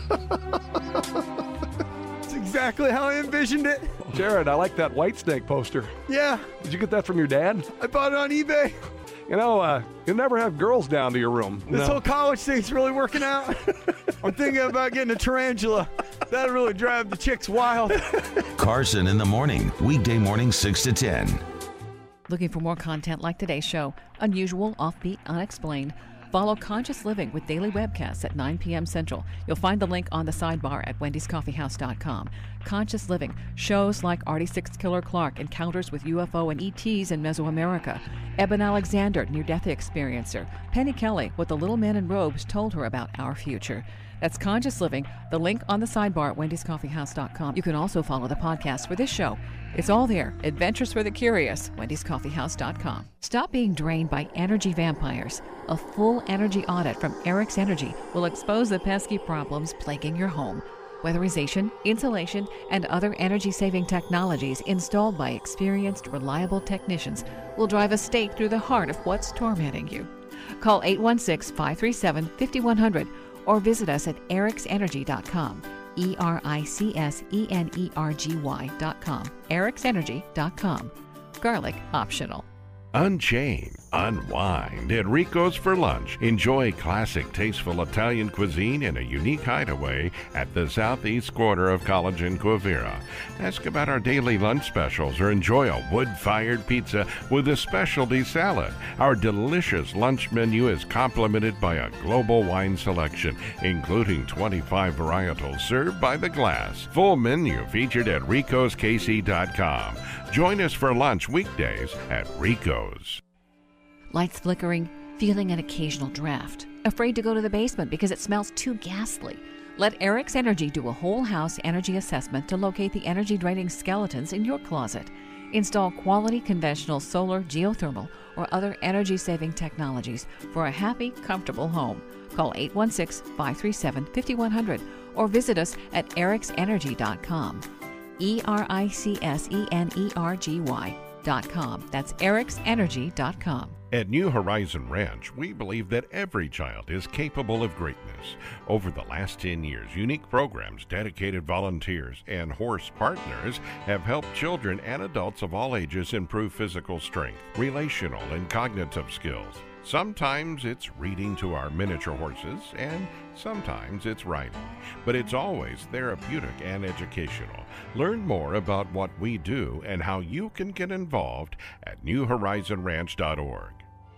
It's exactly how I envisioned it. Jared, I like that Whitesnake poster. Yeah. Did you get that from your dad? I bought it on eBay. You know, uh, you'll never have girls down to your room. This No. whole college thing's really working out. I'm thinking about getting a tarantula. That'll really drive the chicks wild. Carson in the morning. Weekday morning six to ten. Looking for more content like today's show? Unusual, offbeat, unexplained? Follow Conscious Living with daily webcasts at nine p.m. Central. You'll find the link on the sidebar at wendys coffee house dot com. Conscious Living, shows like Artie Six Killer Clark, Encounters with U F O and E Ts in Mesoamerica, Eben Alexander, Near-Death Experiencer, Penny Kelly, What the Little Man in Robes Told Her About Our Future. That's Conscious Living, the link on the sidebar at wendys coffee house dot com. You can also follow the podcast for this show. It's all there. Adventures for the Curious, wendys coffee house dot com. Stop being drained by energy vampires. A full energy audit from Eric's Energy will expose the pesky problems plaguing your home. Weatherization, insulation, and other energy-saving technologies installed by experienced, reliable technicians will drive a stake through the heart of what's tormenting you. Call eight one six, five three seven, five one zero zero or visit us at erics energy dot com. E R I C S E N E R G Y dot com. erics energy dot com. Garlic optional. Unchain, unwind at Rico's for lunch. Enjoy classic, tasteful Italian cuisine in a unique hideaway at the southeast quarter of College and Quivira. Ask about our daily lunch specials or enjoy a wood-fired pizza with a specialty salad. Our delicious lunch menu is complemented by a global wine selection, including twenty-five varietals served by the glass. Full menu featured at ricos k c dot com. Join us for lunch weekdays at Rico's. Lights flickering, feeling an occasional draft. Afraid to go to the basement because it smells too ghastly. Let Eric's Energy do a whole house energy assessment to locate the energy draining skeletons in your closet. Install quality conventional solar, geothermal, or other energy saving technologies for a happy, comfortable home. Call eight one six, five three seven, five one zero zero or visit us at erics energy dot com. E R I C S E N E R G Y dot com. That's erics energy dot com. At New Horizon Ranch, we believe that every child is capable of greatness. Over the last ten years, unique programs, dedicated volunteers, and horse partners have helped children and adults of all ages improve physical strength, relational, and cognitive skills. Sometimes it's reading to our miniature horses, and sometimes it's riding. But it's always therapeutic and educational. Learn more about what we do and how you can get involved at new horizon ranch dot org.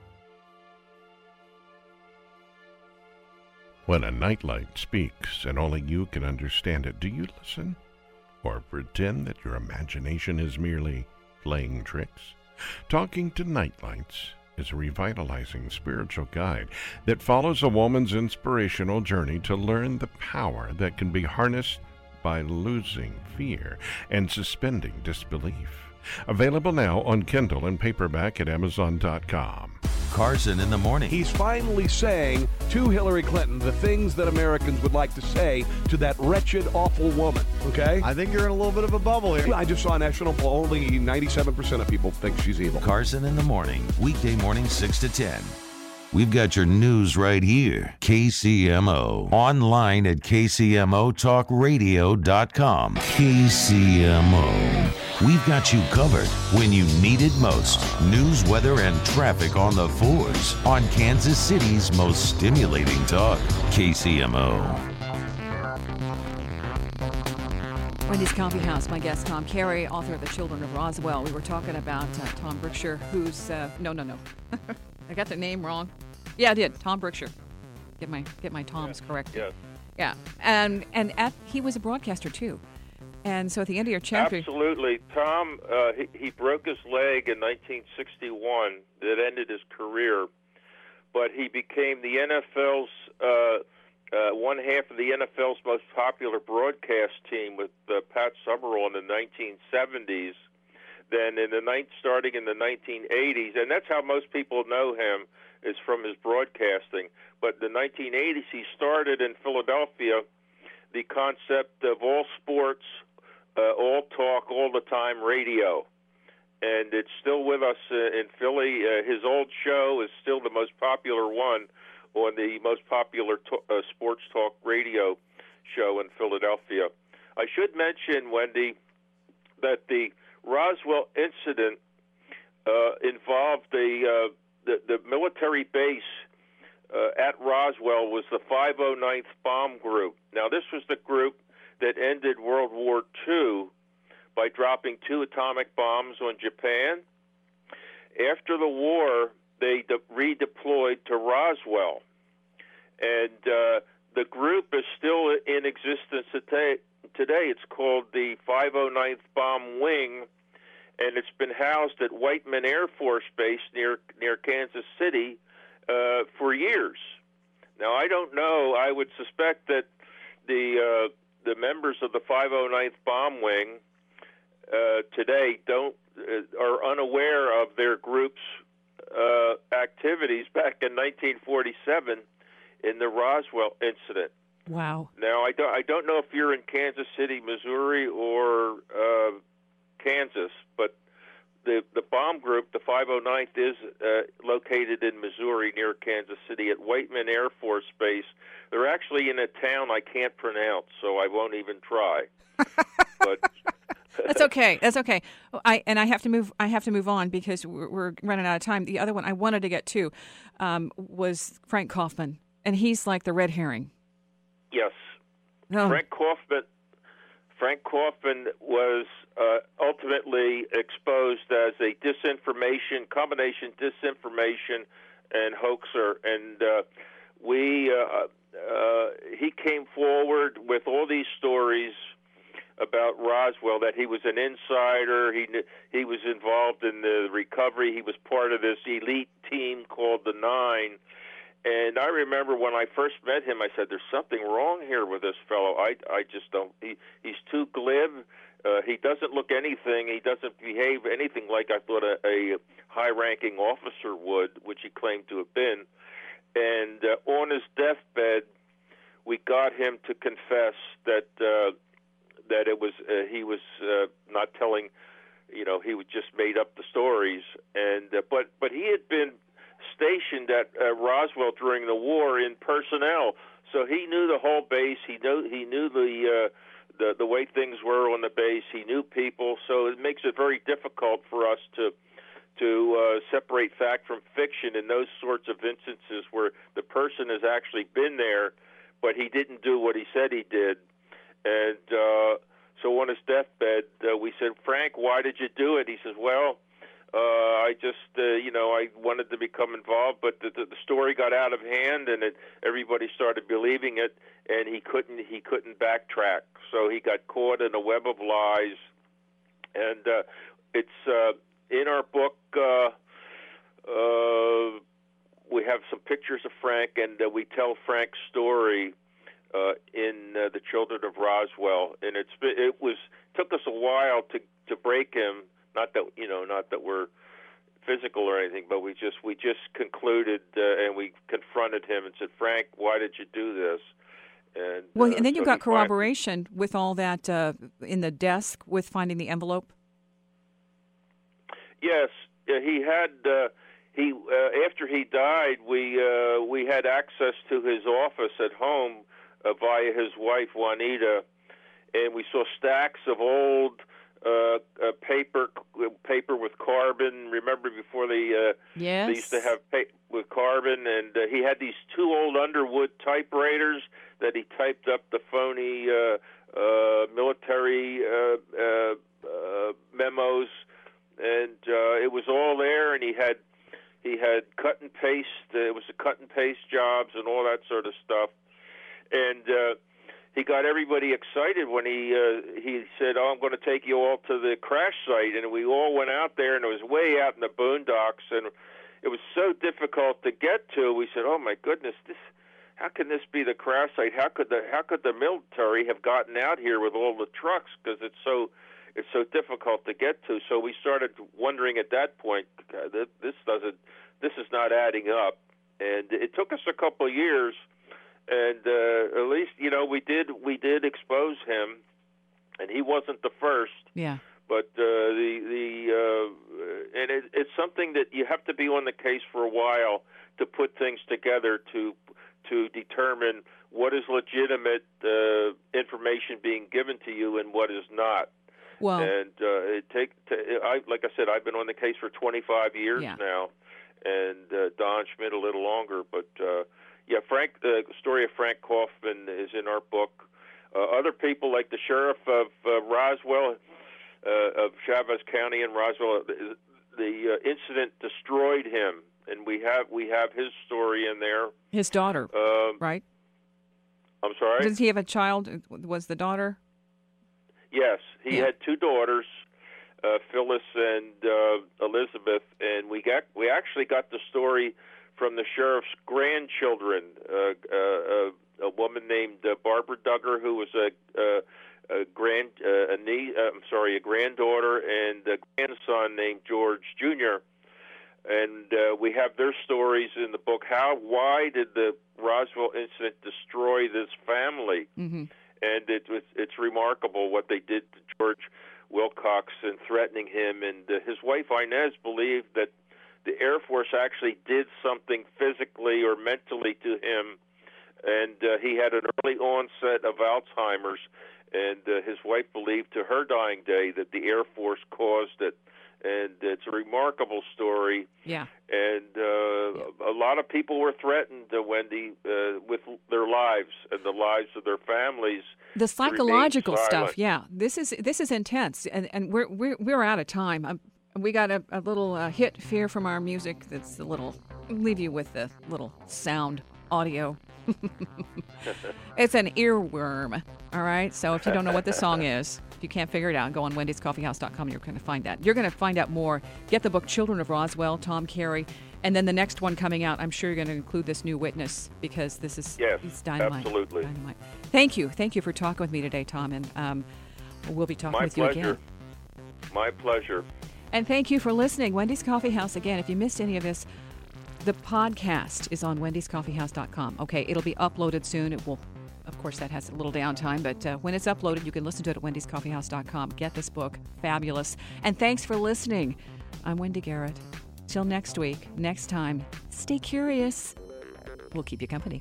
When a nightlight speaks and only you can understand it, do you listen? Or pretend that your imagination is merely playing tricks? Talking to Nightlights is a revitalizing spiritual guide that follows a woman's inspirational journey to learn the power that can be harnessed by losing fear and suspending disbelief. Available now on Kindle and paperback at amazon dot com. Carson in the morning. He's finally saying to Hillary Clinton the things that Americans would like to say to that wretched, awful woman, okay? I think you're in a little bit of a bubble here. I just saw a national poll. Only ninety-seven percent of people think she's evil. Carson in the morning. Weekday morning six to ten. We've got your news right here. K C M O. Online at k c m o talk radio dot com. K C M O. We've got you covered when you need it most. News, weather, and traffic on the fours on Kansas City's most stimulating talk. K C M O. Wendy's Coffee House. My guest, Tom Carey, author of The Children of Roswell. We were talking about uh, Tom Brookshire, who's... Uh, no, no, no. I got the name wrong. Yeah, I did. Tom Brookshire. Get my get my Toms yes. correct. Yes. Yeah. And and at, he was a broadcaster, too. And so at the end of your chapter... Absolutely. Tom, uh, he, he broke his leg in nineteen sixty-one. That ended his career. But he became the N F L's, uh, uh, one half of the N F L's most popular broadcast team with uh, Pat Summerall in the nineteen seventies. Then in the ninth, starting in the nineteen eighties, and that's how most people know him, is from his broadcasting. But in the nineteen eighties, he started in Philadelphia the concept of all sports, uh, all talk, all the time radio. And it's still with us uh, in Philly. Uh, his old show is still the most popular one on the most popular to- uh, sports talk radio show in Philadelphia. I should mention, Wendy, that the Roswell incident uh, involved the, uh, the the military base uh, at Roswell was the five oh ninth Bomb Group. Now, this was the group that ended World War Two by dropping two atomic bombs on Japan. After the war, they de- redeployed to Roswell. And uh, the group is still in existence today. Today, it's called the five oh ninth Bomb Wing, and it's been housed at Whiteman Air Force Base near near Kansas City uh, for years. Now, I don't know. I would suspect that the uh, the members of the five oh ninth Bomb Wing uh, today don't uh, are unaware of their group's uh, activities back in nineteen forty-seven in the Roswell incident. Wow. Now, I don't, I don't know if you're in Kansas City, Missouri, or uh, Kansas, but the the bomb group, the five oh ninth, is uh, located in Missouri near Kansas City at Whiteman Air Force Base. They're actually in a town I can't pronounce, so I won't even try. But That's okay. That's okay. I and I have to move. I have to move on because we're, we're running out of time. The other one I wanted to get to um, was Frank Kaufman, and he's like the red herring. Yes. Oh. Frank Kaufman Frank Kaufman was uh, ultimately exposed as a disinformation, combination disinformation and hoaxer. And uh, we, uh, uh, he came forward with all these stories about Roswell, that he was an insider, he he was involved in the recovery, he was part of this elite team called the Nine. And I remember when I first met him, I said, "There's something wrong here with this fellow. I, I just don't. He, he's too glib. Uh, he doesn't look anything. He doesn't behave anything like I thought a, a high-ranking officer would, which he claimed to have been." And uh, on his deathbed, we got him to confess that uh, that it was uh, he was uh, not telling. You know, he would just made up the stories. And uh, but but he had been stationed at uh, Roswell during the war in personnel, so he knew the whole base. He knew he knew the uh, the the way things were on the base. He knew people, so it makes it very difficult for us to to uh, separate fact from fiction in those sorts of instances where the person has actually been there, but he didn't do what he said he did. And uh, so on his deathbed, uh, we said, "Frank, why did you do it?" He says, "Well, Uh, I just, uh, you know, I wanted to become involved, but the, the, the story got out of hand, and it, everybody started believing it, and he couldn't, he couldn't backtrack. So he got caught in a web of lies, and uh, it's uh, in our book. Uh, uh, we have some pictures of Frank, and uh, we tell Frank's story uh, in uh, The Children of Roswell, and it's it was took us a while to to break him. Not that you know, not that we're physical or anything, but we just we just concluded uh, and we confronted him and said, "Frank, why did you do this?" And well, uh, and then you so got he corroboration fin- with all that uh, in the desk with finding the envelope. Yes, uh, he had. Uh, he uh, after he died, we uh, we had access to his office at home uh, via his wife Juanita, and we saw stacks of old. Uh, uh, paper, paper with carbon. Remember before they, uh, yes. they used to have pa- with carbon, and uh, he had these two old Underwood typewriters that he typed up the phony uh, uh, military uh, uh, uh, memos, and uh, it was all there. And he had he had cut and paste. Uh, it was a cut and paste jobs and all that sort of stuff, and. Uh, He got everybody excited when he uh, he said, "Oh, I'm going to take you all to the crash site," and we all went out there, and it was way out in the boondocks, and it was so difficult to get to. We said, "Oh my goodness, this how can this be the crash site? How could the how could the military have gotten out here with all the trucks? Because it's so it's so difficult to get to." So we started wondering at that point, this doesn't this is not adding up, and it took us a couple of years. And uh, at least, you know, we did we did expose him, and he wasn't the first. Yeah. But uh, the the uh, and it, it's something that you have to be on the case for a while to put things together to to determine what is legitimate uh, information being given to you and what is not. Well, and uh, it take t- I like I said, I've been on the case for twenty-five years yeah. now, and uh, Don Schmidt a little longer, but. Uh, Yeah, Frank. The story of Frank Kaufman is in our book. Uh, other people, like the sheriff of uh, Roswell, uh, of Chavez County in Roswell, the, the uh, incident destroyed him, and we have we have his story in there. His daughter, um, right? I'm sorry. Does he have a child? Was the daughter? Yes, he Yeah. had two daughters, uh, Phyllis and uh, Elizabeth, and we got we actually got the story from the sheriff's grandchildren, uh, uh, a woman named uh, Barbara Duggar, who was a, a, a grand, uh, a niece, uh, I'm sorry, a granddaughter, and a grandson named George Junior And uh, we have their stories in the book. How, why did the Roswell incident destroy this family? Mm-hmm. And it was, it's remarkable what they did to George Wilcox and threatening him. And uh, his wife Inez believed that the Air Force actually did something physically or mentally to him, and uh, he had an early onset of Alzheimer's, and uh, his wife believed to her dying day that the Air Force caused it, and it's a remarkable story. Yeah. And uh, yeah. a lot of people were threatened, uh, Wendy, uh, with their lives and the lives of their families. The psychological stuff, silent. yeah. This is this is intense, and and we're we're we're out of time. I'm, We got a, a little uh, hit here from our music that's a little, leave you with a little sound audio. It's an earworm, all right? So if you don't know what the song is, if you can't figure it out, go on Wendy's Coffee House dot com and you're going to find that. You're going to find out more. Get the book Children of Roswell, Tom Carey. And then the next one coming out, I'm sure you're going to include this new witness because this is yes, it's dynamite. Absolutely. Dynamite. Thank you. Thank you for talking with me today, Tom. And um, we'll be talking My with pleasure. you again. My pleasure. And thank you for listening. Wendy's Coffee House. Again, if you missed any of this, the podcast is on Wendy's Coffee House dot com. Okay, it'll be uploaded soon. It will, of course, that has a little downtime, but uh, when it's uploaded, you can listen to it at Wendy's Coffee House dot com. Get this book. Fabulous. And thanks for listening. I'm Wendy Garrett. Till next week, next time, stay curious. We'll keep you company.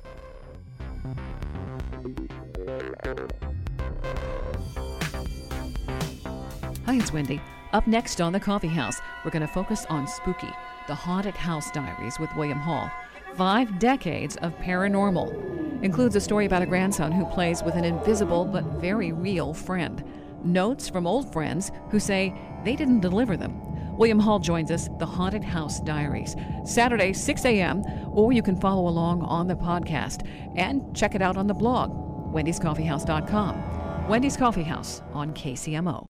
Hi, it's Wendy. Up next on The Coffee House, we're going to focus on Spooky, the Haunted House Diaries with William Hall. Five decades of paranormal. Includes a story about a grandson who plays with an invisible but very real friend. Notes from old friends who say they didn't deliver them. William Hall joins us, The Haunted House Diaries, Saturday, six a.m., or you can follow along on the podcast and check it out on the blog, Wendy's Coffee House dot com. Wendy's Coffee House on K C M O.